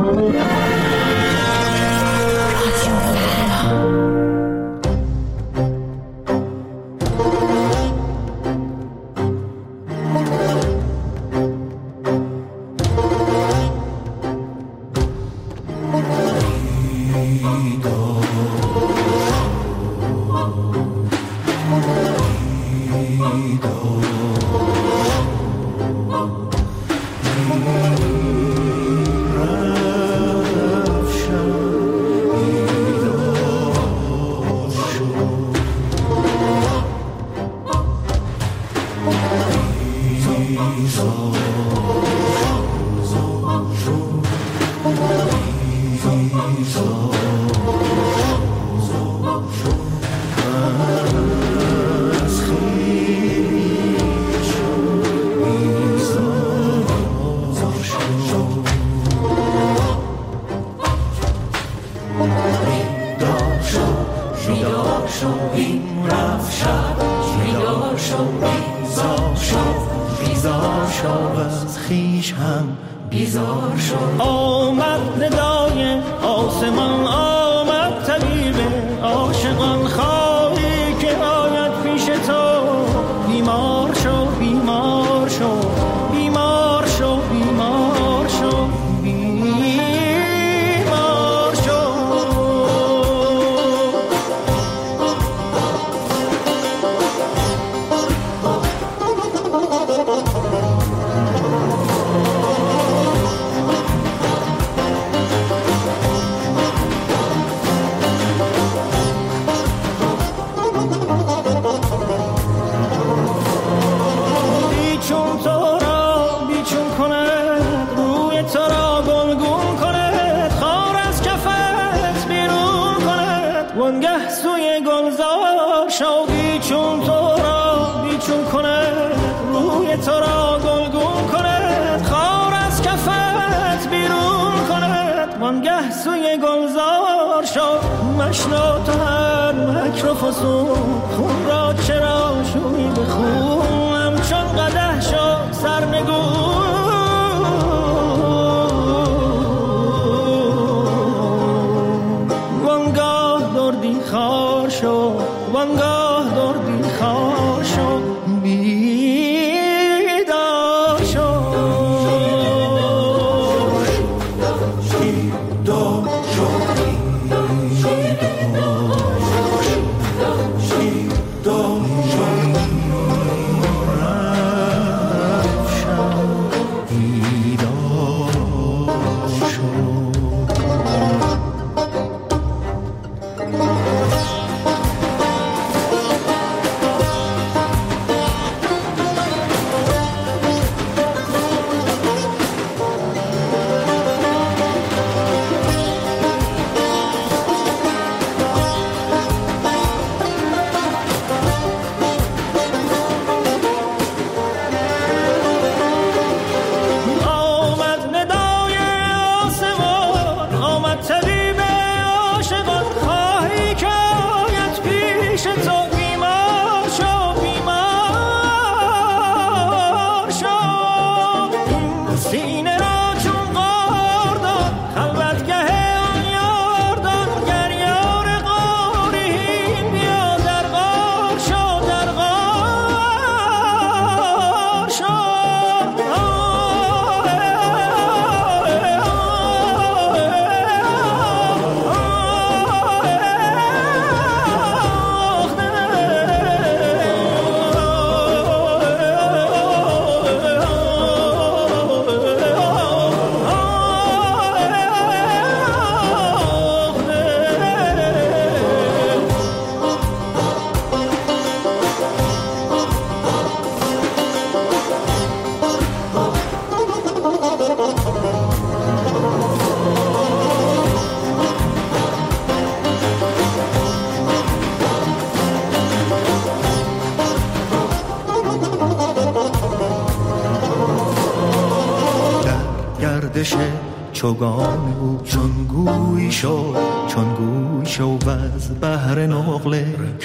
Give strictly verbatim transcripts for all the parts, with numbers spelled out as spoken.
چوگان او چون گوی شو چون گوی شو و از بحر نقله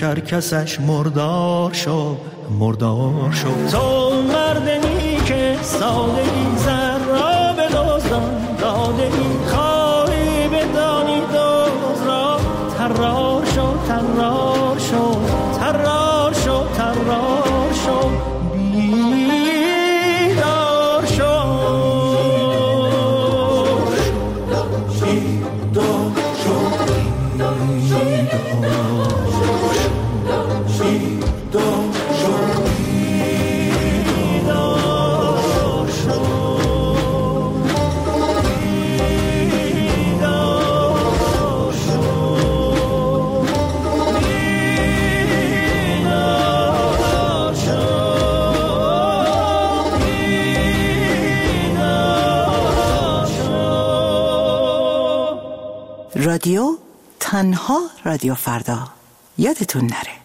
کرکسش مردار شو مردار شو. تو مردمی که ساده ای زر را به دزدان داده ای خواه طرار شو طرار شو طرار شو بیدار شو بیدار شو رادیو تنها رادیو فردا، یادتون نره.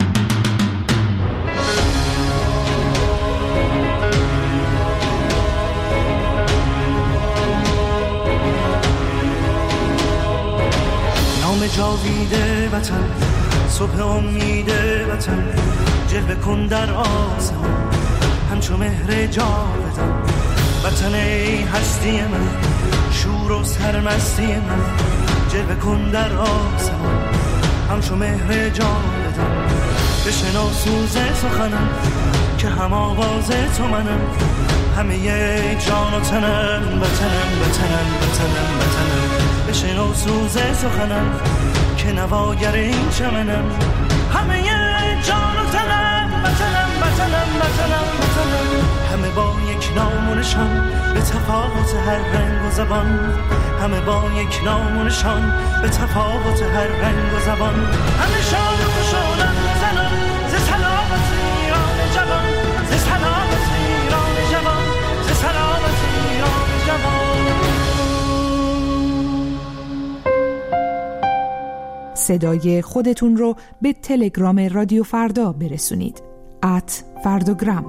نام جاویده وطن، صبح امید وطن، جلوه کن در آسمان همچو مهر جاودان. وطن ای هستی من، شور و سرمستی من، جلوه کن در آسمان همچو مهر جاودان. بشنو سوز سخنم که هم آواز تو منم، همه جان و تنم وطنم وطنم وطنم وطنم. بشنو سوز سخنم که نواگر این چمنم، همه جان و تنم وطنم وطنم وطنم وطنم. همه با یک نام و نشان به تفاوت هر رنگ و زبان، همه با یک نام و نشان به تفاوت هر رنگ و زبان. همه شاد و خوشحالن زنان ز سلامت ایران جوان، ز سلامت ایران جوان، ز سلامت ایران جوان. صدای خودتون رو به تلگرام رادیو فردا برسونید. ات فردوگرام.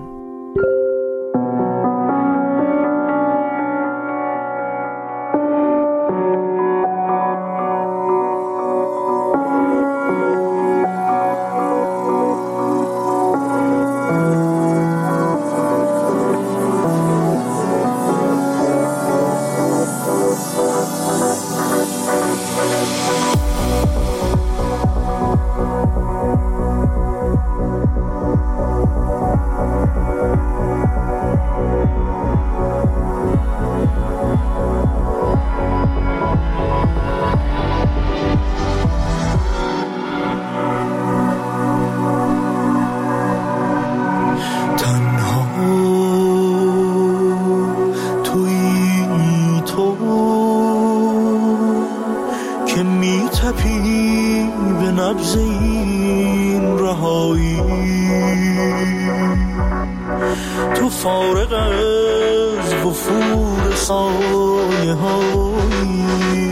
تو فارغ از وفور سایه هایی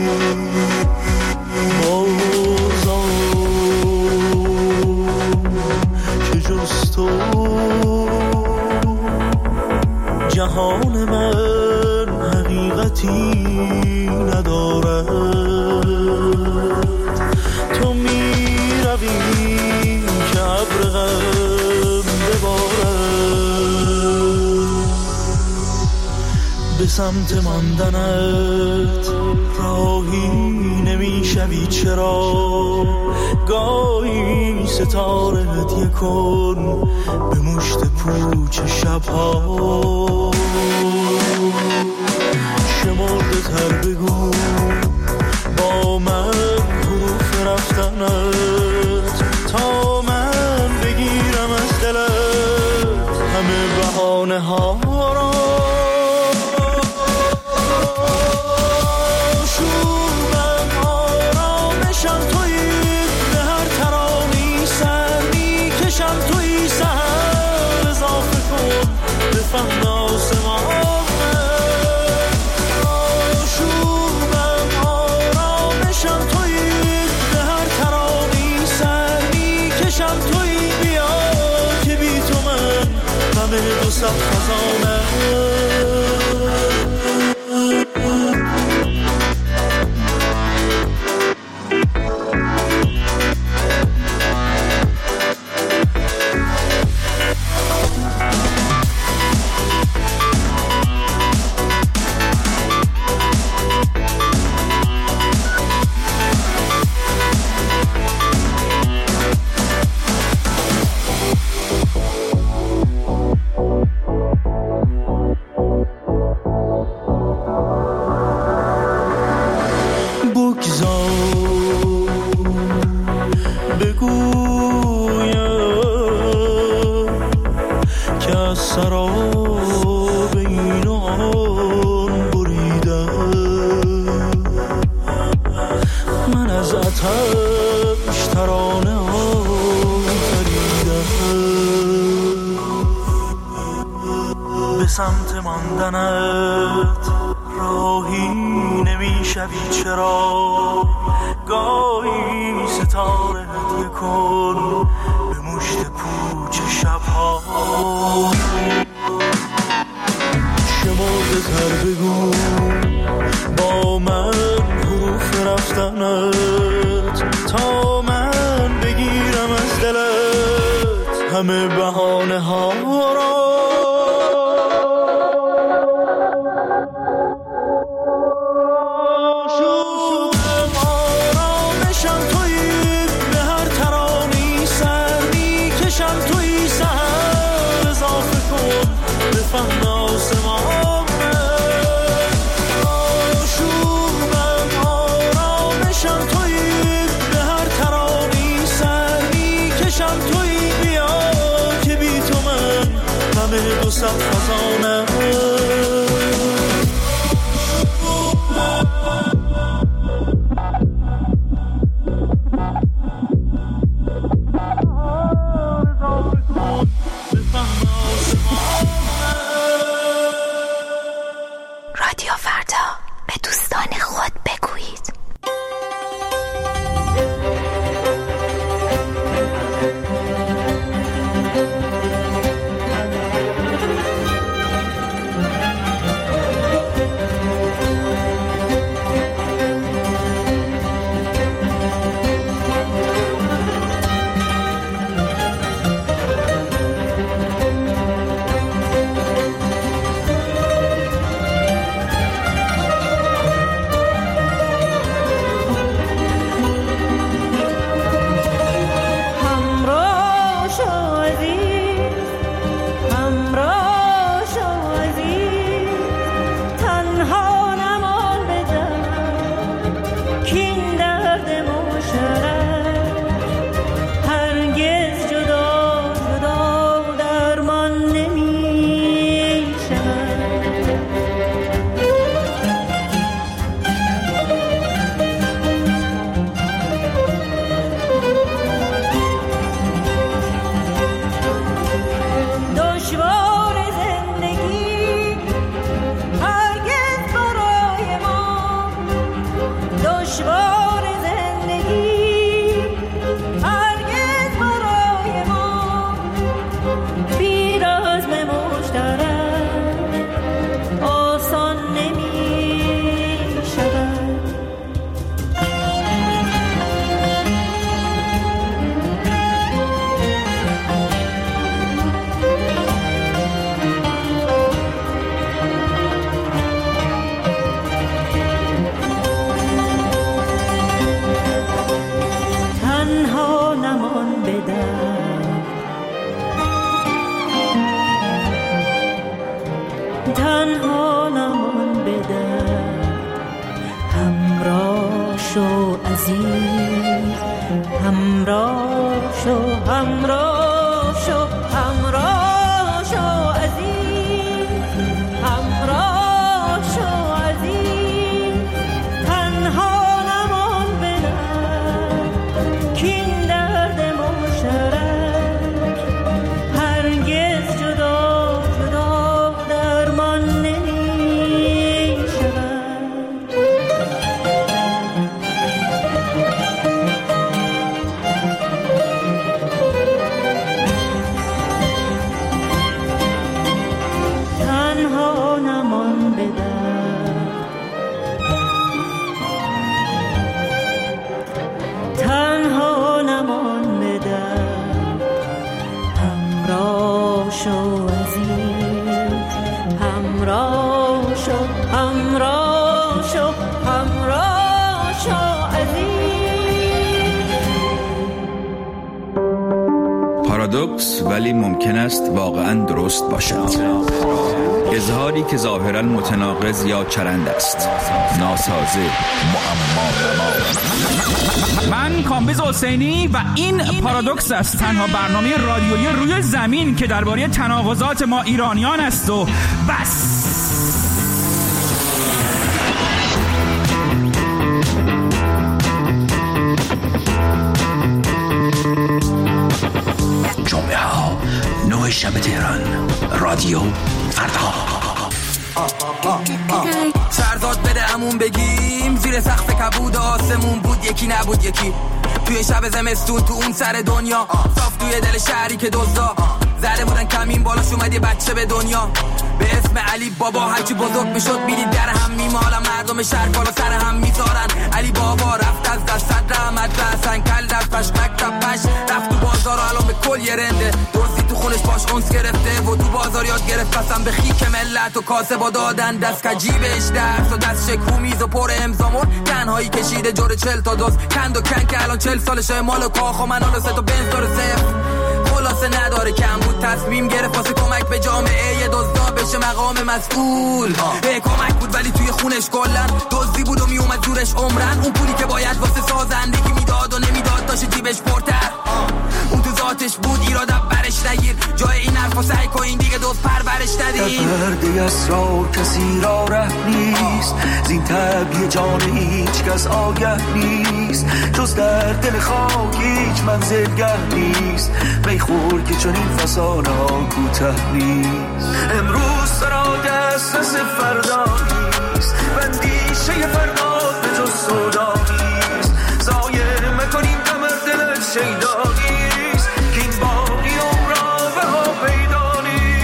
بازم که جز تو جهان من حقیقتی ندارد. تو می روی که ابر غم ببارد، به سمت ماندنت راهی نمی شوی چرا؟ گاهی ستاره هدیه کن به مشت پوچ شبها. شمرده تر بگو با من حروف رفتنت، تا من بگیرم از دلت همه بهانه ها را. شومم آرامشم تویی، به هر ترانی سر میکشم تویی. سهر اضافه کن به فهم آسمان. دو صد خزانه ماندنت راهی نمیشوی چرا گاهی ستاره هدیه کن به مشت پوچ شبها شمرده تر بگو با من حروف رفتنت تا من بگیرم از دلت همه بهانه ها را دو صد خزانه رادیو فردا به دوستان خود بگویید. تنها نمان بدم همراه شو عزیز همراه شو همراه شو همراه شو عزیز همراه شو عزیز تنها نمان بدم کین درد مشترک هرگز جدا جدا درمان نمی شود تنها نمان بدم تنها نمان بدم همراه شو عزیز همراه شو همراه شو همراه شو عزیز. پارادوکس ولی ممکن است واقعاً درست باشد. اظهاری که ظاهراً متناقض یا چرند است. ناسازه، معما. من کامبیز حسینی و این پارادوکس است، تنها برنامه رادیویی روی زمین که درباره تناقضات ما ایرانیان است و بس. جمعه ها نه شب تهران، رادیو فردا. شهرزاد بده همون بگیم زیر سقف کبود آسمون بود یکی نبود یکی توی شب زمستون تو اون سر دنیا صاف توی دل شهری که دزدا زده بودن کمین بالاش اومد یه بچه به دنیا به اسم علی بابا هرچی بزرگ میشد میدید در هم میمالن مردم شهر بالا سر هم میذارن علی بابا رفت از دست رحمت رسن کل در پش مکتب پش رفت تو بازار و الان به کل یه رنده درستی تو خونش باش اونس گرفته و تو بازار یاد گرفت پسم به خیک ملت و کاسه با دادن دست کجیبش درس و دست شکو میز و پر امزامون تنهایی کشیده جور چل تا دوست کند و کن که الان چل سالشه مال و کاخ و منال و ست و بنز داره صفر خلاصه نداره کم بود تصمیم گرفت واسه کمک به جامعه یه دزدا بشه مقام مسئول به کمک بود ولی توی خونش کلن دزدی بود و میومد زورش عمرن اون پولی که باید واسه سازندگی میداد و نمیداد داشت جیبش پرتر اون تو ذاتش بود ایراد برش نگیر جای این حرفا سعی کن این دیگه دوست پرورش ندید پرده اسرار کسی را ره نیست زین طبیع جان هیچ کس آگه نیست جز در دل خاک هیچ منزلگه نیست بیخور که چون این فسانه ها کوته نیست امروز سرا دسترس فردا نیست بندیشه فردا به جز سودا نیست زایه مکنیم کمر دل شیدا نیست که این باقی عمرا به ها پیدا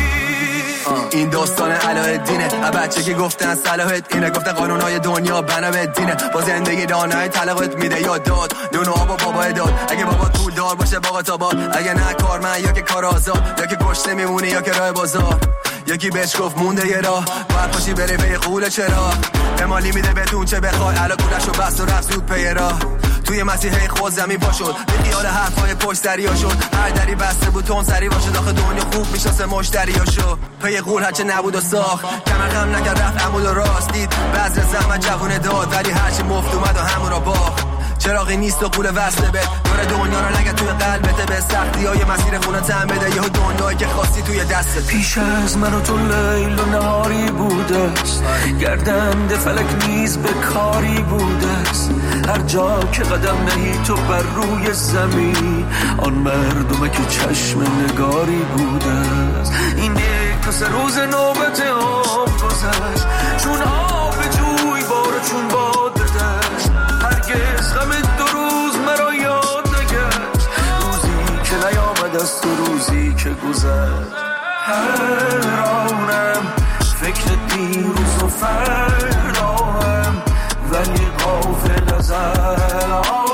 نیست این داستان علاءالدینه بچه که گفتن صلاحت اینه گفتن قانونهای دنیا بنا به دینه با زندگی دانای طلاقت میده یا داد نون و آب و بابا داد اگه بابا پول دار باشه باقا تا باد اگه نه کارمند یا که کار آزاد یا که گشته میمونه یا که راه بازار یکی بهش گفت مونده یه راه باید پاشی بری به قول چرا امالی میده بهتون چه بخوای علا کولش رو بست و رفت زود پی راه توی مسیحه خود زمین پا شد به خیال حرفای پشت دریا شد هر دری بسته بود تون سری باشه داخل دنیا خوب میشناسه مشتریا شو پی قول هرچه نبود و ساخت کمر غم نکرد رفت عمود و راست دید بذر زحمت جوونه داد ولی هرچی مفت اومد و همون را باخت چراغی نیست و قول وصله بد دور دنیا رو نگه توی قلبته به سختی های مسیر خونه تن بده یه دنیایی که خواستی توی دستت پیش از من و تو لیل و نهاری بوده است گردنده فلک نیز به کاری بوده است هر جا که قدم نهی تو بر روی زمین آن مردمه که چشم نگاری بوده است این یک تا سه روز نوبت آب گذشت چون آب جوی بارو چون باد دشت هرگز غم دو روز مرا یاد نگشت روزی که نیامد از تو روزی که گذشت هر آنم فکر دیروز و فرداهم ولی غافل از الانم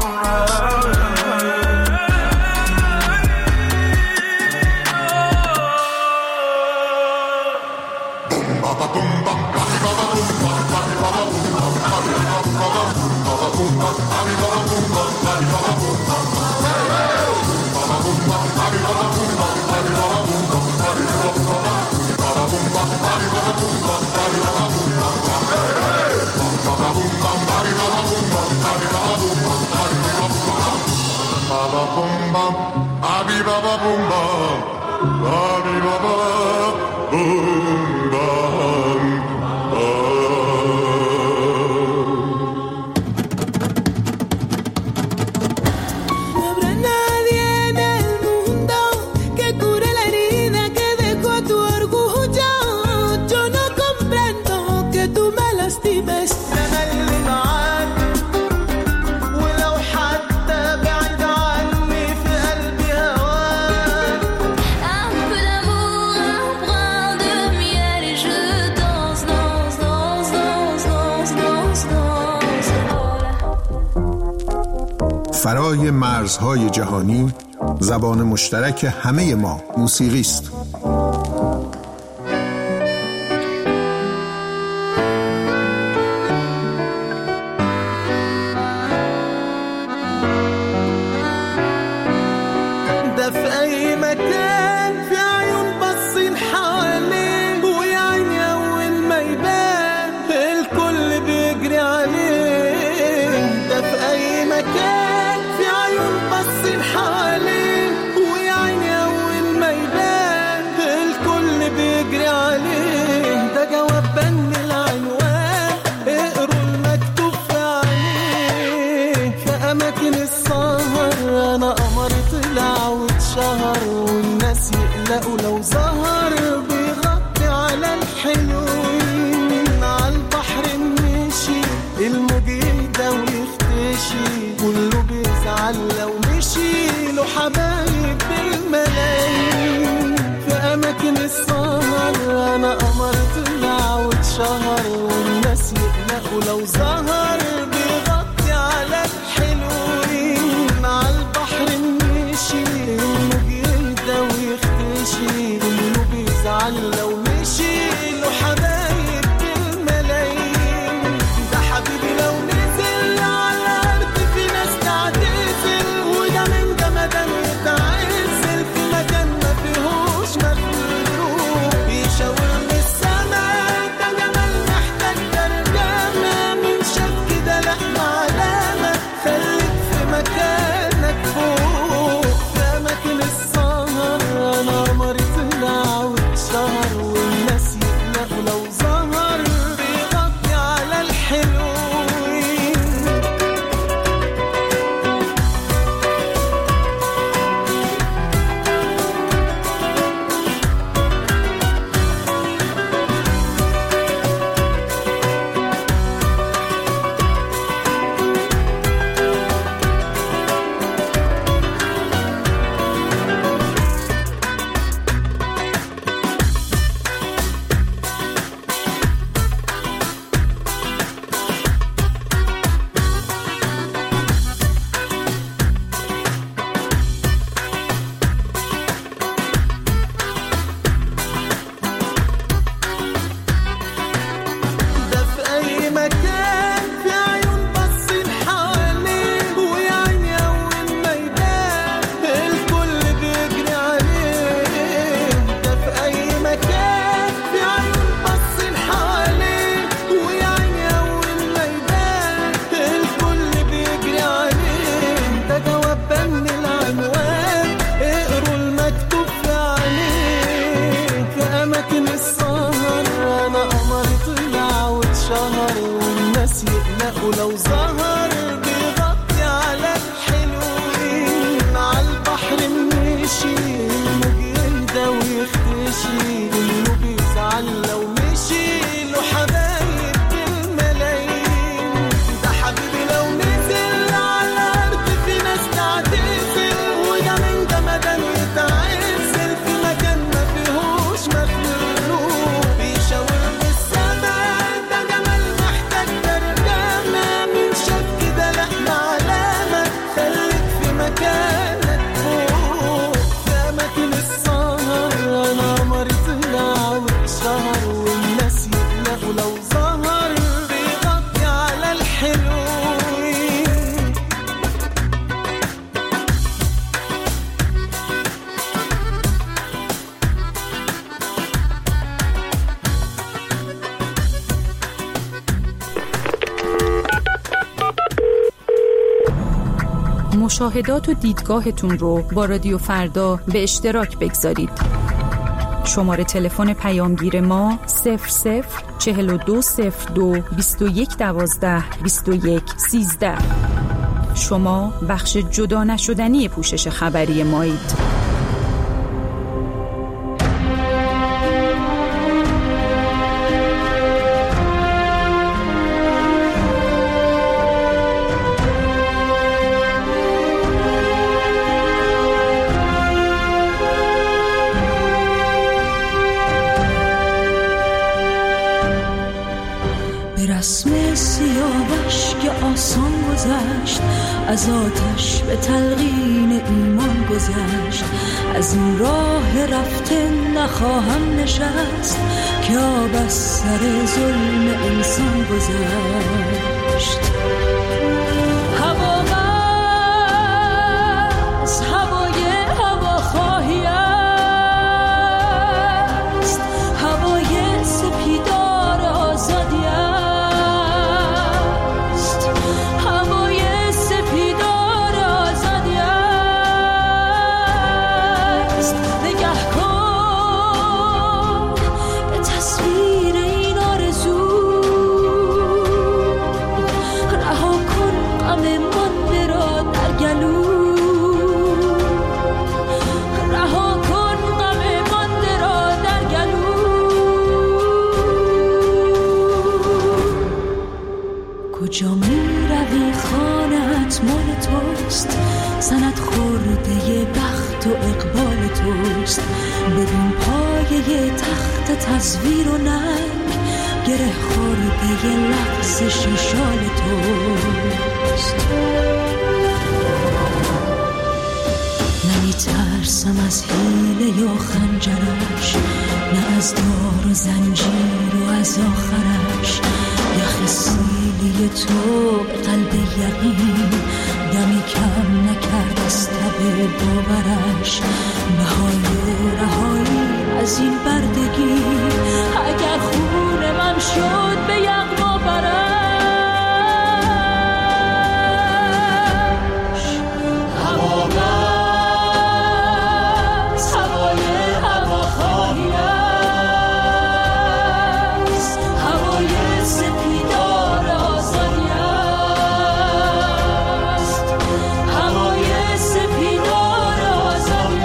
فرای مرزهای جهانی زبان مشترک همه ما موسیقی است. ولو ظهر بيغطي على الحلوين يهدى ويختشي، كله بيزعل لو مشي له حبايب بالملايين. في أماكن السهر أنا قمر طلع واتشهر، والناس يقلقوا لو ظهر بيغطي على الحلوين. مع البحر مشي الموج يهدى ويختشي، كله بيزعل لو مشي له حبايب بالملايين. ده حبيبي لو نزل على الأرض في ناس تعتزل، وده من جمدان يتعزل في مكان ما فيهوش مخلوق. يشاور من السماء ده جمال محتاج ترجمة، من شاف كده لحمة علامة خليك في مكانك فوق. في أماكن السهر أنا قمر طلع واتشهر، والناس يقلقوا لو ظهر بيغطي على الحلوين. ده في أي مكان في عيون باصين حواليه، ويا عيني أول ما يبان الكل بيجري عليه. ده في أي مكان في عيون باصين حواليه، ويا عيني أول ما يبان الكل بيجري عليه. ده جواب من العنوان اقروا المكتوب في عليه. في أماكن السهر أنا قمر طلع واتشهر، والناس يقلقوا لو ظهر بيغطي على الحلوين. مع البحر مشي الموج يهدى ويختشي، كله بيزعل لو مشي له حبايب بالملايين. ده حبيبي لو نزل على الأرض في ناس تعتزل، وده من جمدان يتعزل في مكان ما فيهوش مخلوق. بيشاور من السماء ده جمال محتاج ترجمة، من شاف كده لحمة علامة خليك في مكانك فوق. في أماكن السهر أنا قمر طلع واتشهر، والناس يقلقوا لو ظهر بيغطي على الحلوين. مشاهدات و دیدگاهتون رو با رادیو فردا به اشتراک بگذارید. شماره تلفن پیامگیر ما صفر صفر چهل و دو صفر دو بیست و یک دوازده بیست و یک سیزده. شما بخش جدا نشدنی پوشش خبری مایید. رسم سیاوش که آسان گذشت، از آتش به تلقین ایمان گذشت. از این راه رفته نخواهم نشست، که آب از سر ظلم انسان گذشت. هوا از هوای هواخواهی است، هوای سپیدار آزادی است، هوای سپیدار آزادی است. نگه کن به تصویر این آرزو، رها روی خانت مال توست، سند خورده بخت و اقبال توست. بدون پایه تخت تزویر و ننگ، گره خورده لغزش شال توست. نمی ترسم از حیله یا خنجرش، نه از دار و زنجیر و از آخرش. یخ سیلی تو قلب یقین، دمی کم نکرد از تب باورش. بهای رهایی از این بردگی، اگر خون من شد به یغما برش. هوا بس هوای هوا خواهی است، هوای سپیدار آزادی است، هوای سپیدار آزادی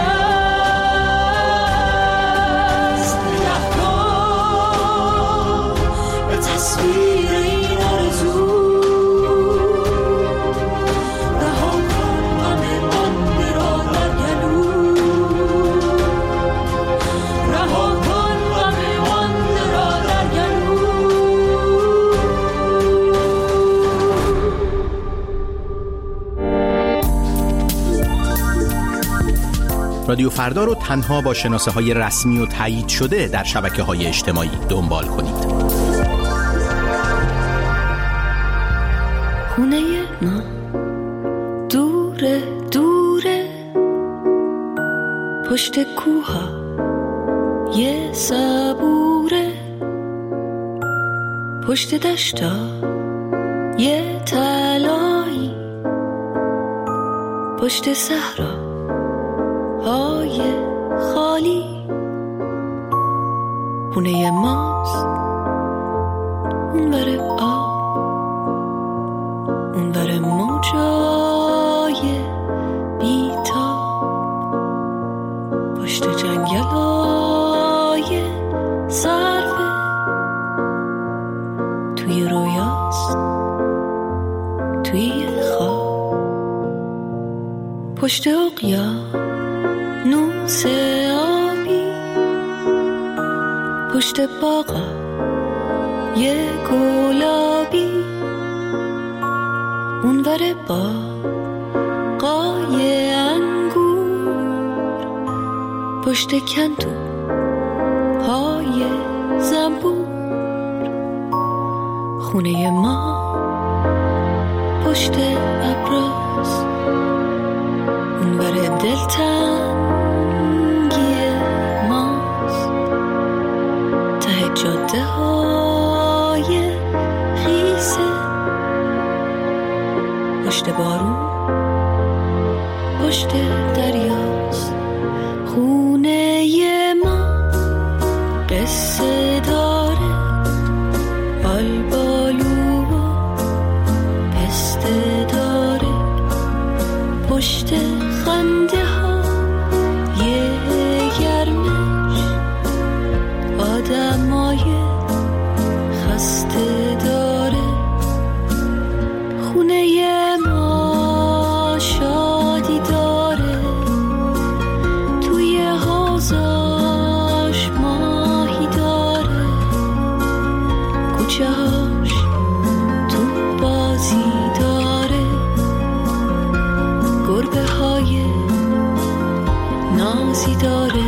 است. نگه کن به تصویر این آرزو، رها کن غم مانده را در گلو، رها کن غم مانده را در گلو. رادیو فردا رو تنها با شناسه های رسمی و تایید شده در شبکه های اجتماعی دنبال کنید. خونه ما دوره دوره، پشت کوها یه صبوره، پشت دشتا یه تلایی، پشت صحرا های خالی. خونه ماست اون بر آب، اون بر موجای بیتاب، پشت جنگلای سرفه، توی رویاست توی خواب، پشت اقیانوس آبی، پشت باغا یه گلابی، اون ور باغای انگور، پشت کندو های زنبور. خونه ما پشت ابراز، اون ور دلتنگی ماست، ته جاده های خیسه، پشت بارون پشت دریاست. خونه ما قصه داره، آلبالو و پسته داره، پشت خنده ها یه گرمش، آدمای خسته داره. خونه ما شادی داره، توی حوضاش ماهی داره، کوچه هاش تو بازی داره، گربه های نازی داره.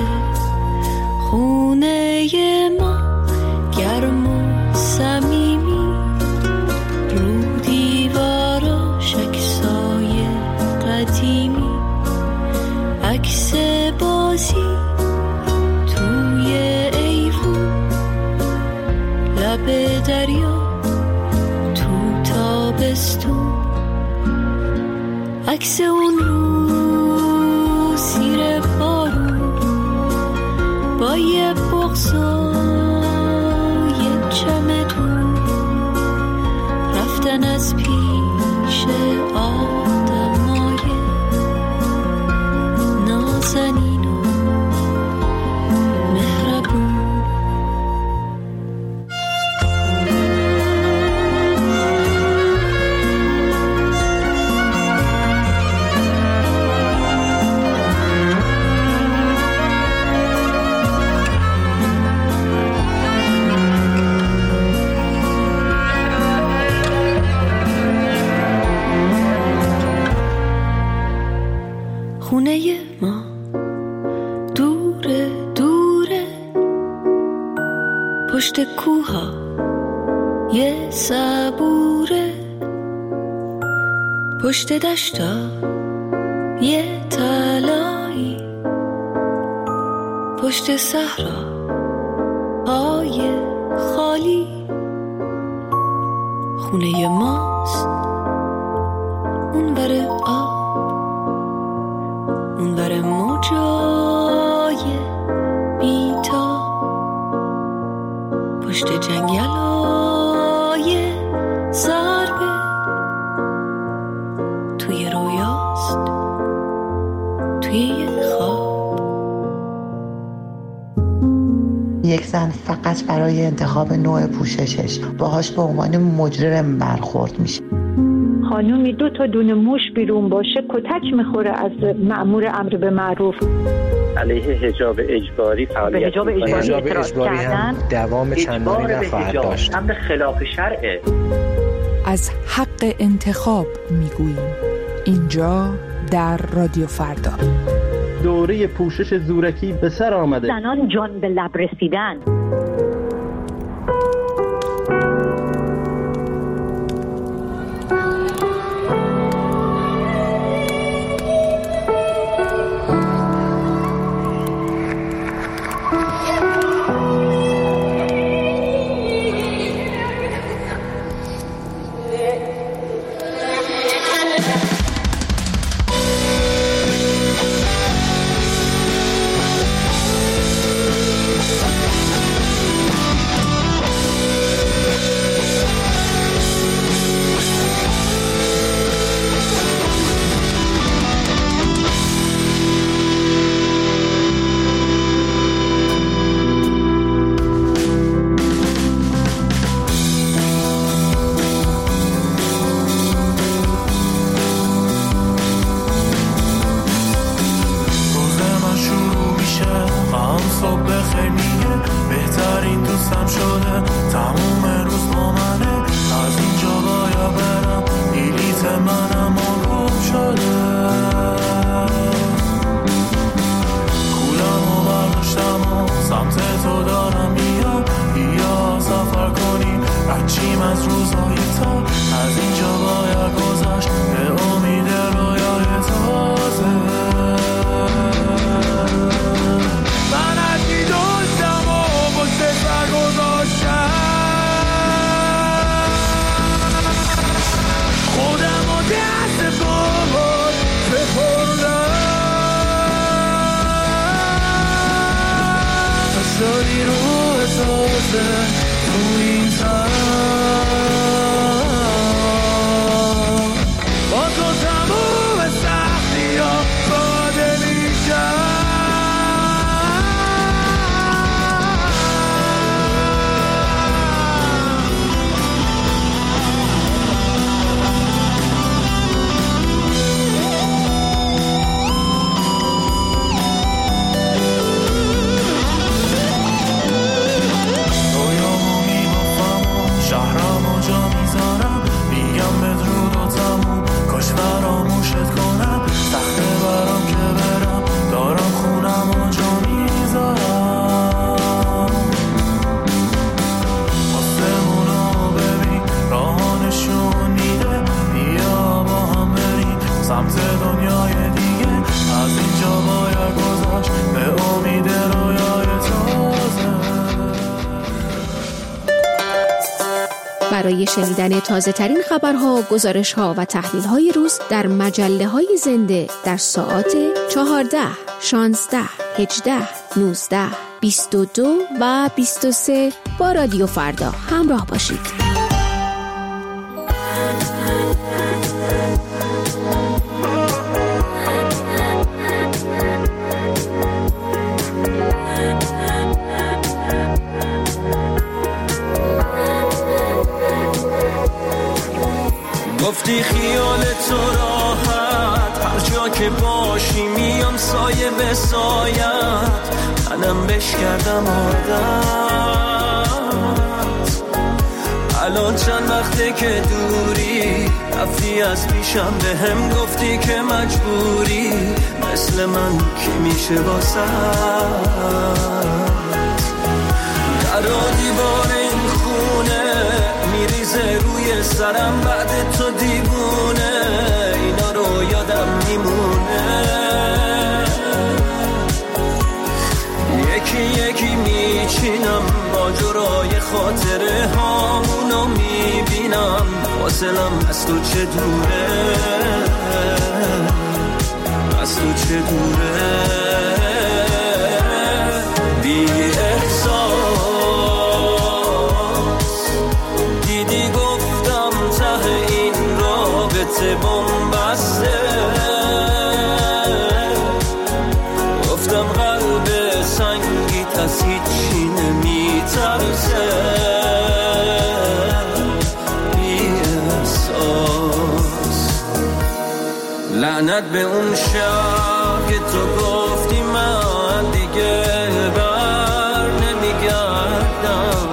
خونه ما گرم و صمیمی، رو دیواراش عکسای قدیمی، عکس بازی توی ایوون، لب دریا تو تابستون، عکس اون رو زیر بارون با یه بغض و یه چمدون، رفتن از پیش آدمای نازنین و مهربون. خونه ما دوره دوره، پشت کوها یه صبوره، پشت دشتا یه تلایی، پشت صحرا های خالی، خونه ماست اونور آب، اونور موجای بیتا، پشت جنگلای سربه، توی رویاست توی یه خواب. یک زن فقط برای انتخاب نوع پوششش باهاش به عنوان مجرم برخورد میشه. خانومی دو تا دونه موش بیرون باشه کتک میخوره از مأمور امر به معروف. علیه حجاب اجباری فعالیت به حجاب اجباری اعتراض کردن دوام چندانی نخواهد داشت. امر خلاف شرعه. از حق انتخاب میگوییم اینجا در رادیو فردا. دوره پوشش زورکی به سر آمده. زنان جان به لب رسیدن. برای شنیدن تازه ترین خبرها، گزارش‌ها و تحلیل‌های روز در مجله‌های زنده در ساعات چهارده، شانزده، هجده، نوزده، بیست و دو و بیست و سه با رادیو فردا همراه باشید. گفتی خیال تو راحت، هر جا که باشی میام سایه به سایت، منم بش کردم عادت. الان چند وقته که دوری، رفتی از پیشم به هم گفتی که مجبوری، مثل من کی میشه واسه در و دیوار این خونه میریزه روی سرم، بعد تو دیوونه اینا رو یادم میمونه، یکی یکی میچینم ماجرای خاطره هامونو میبینم، فاصلم از تو چه دوره، از تو چه دوره، بی احساس دیدی گفتم ته این رابطه بنبسته، گفتم قلب سنگیت از هیچی نمیترسه، بی احساس. لعنت به اون شب که تو گفتی من دیگه بر نمیگردم،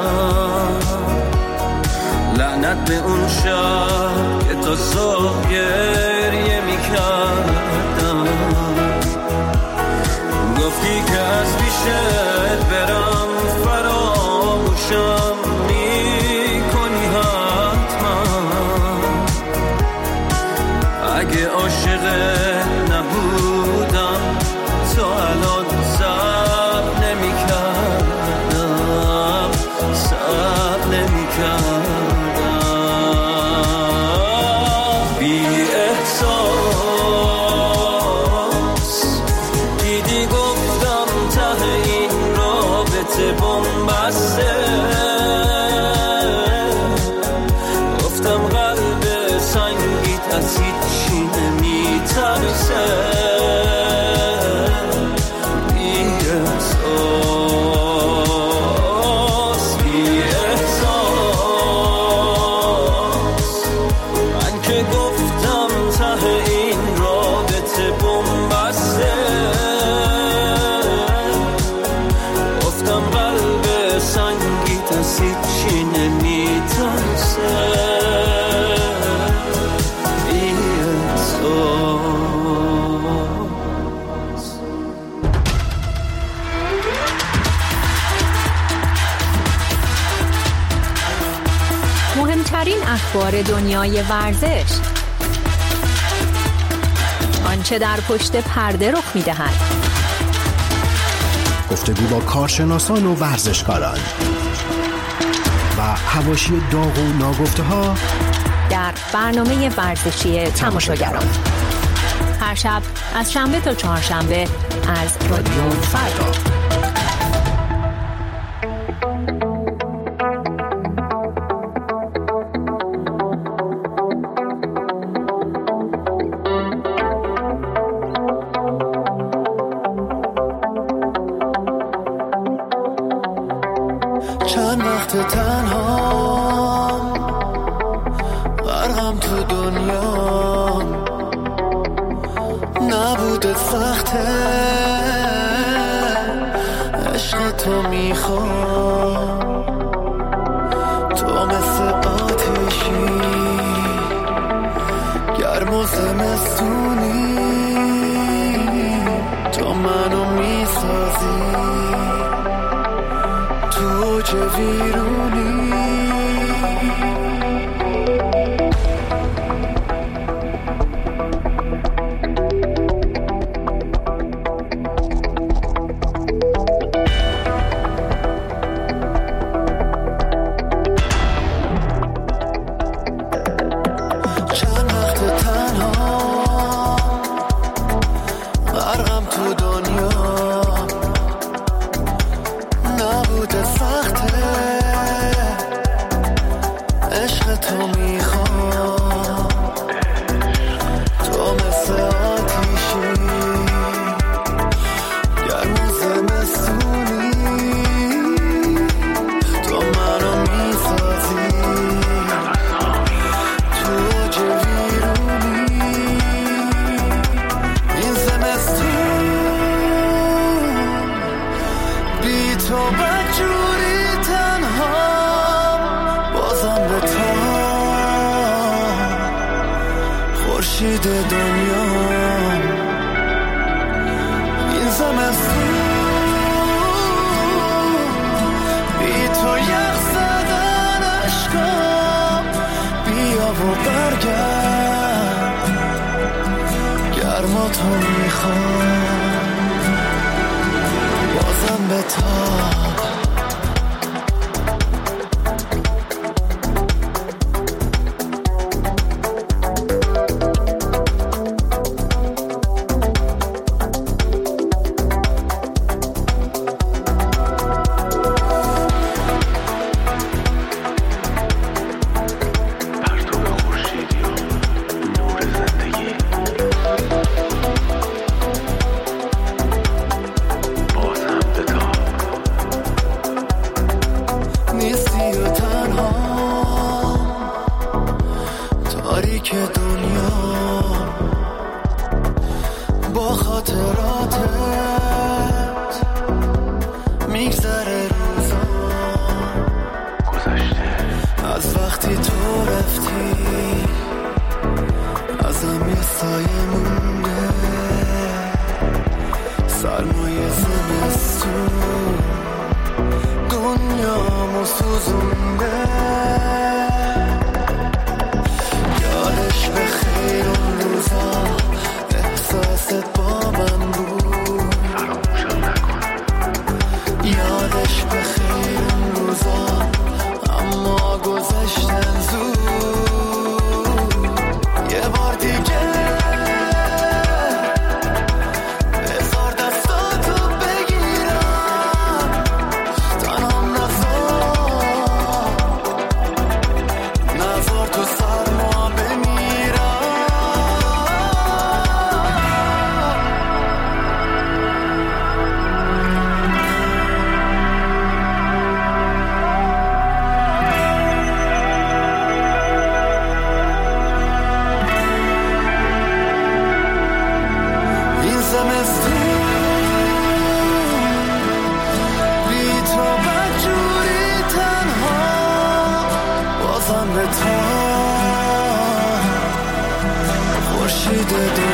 لعنت به اون شب که تو صبح گریه میکردم، گفتی که از پیشت برم فراموشم میکنی حتما، اگه عاشقت نبودم تو الان صبر نمیکردم، صبر نمیکردم، بی احساس دیدی گفتم ته این رابطه بنبسته، گفتم قلب سنگیت از هیچی نمیترسه، بی احساس، بی احساس، من که گفتم ته این رابطه بنبسته، گفتم قلب سنگیت از هیچی نمیترسه، بی احساس. مهمترین اخبار دنیای ورزش، آنچه در پشت پرده رخ می‌دهد، گفتگو با کارشناسان و ورزشکاران و حواشی داغ و ناگفته‌ها در برنامه ورزشی تماشاگران، هر شب از شنبه تا چهارشنبه از رادیو فردا. چند وقت تنها غرقم تو دنیا، نبوده سخته عشق تو میخوام، تو مثل آتشی گرم و زمستونی، تو منو میسازی تو چه ویرونی، چند وقت تنها غرقم تو دنیا، نبوده سخته خورشید دنیا این زمستون بی تو یخ زدن عشقم بیا و برگرد گرما تو میخوام بازم به تاب خورشید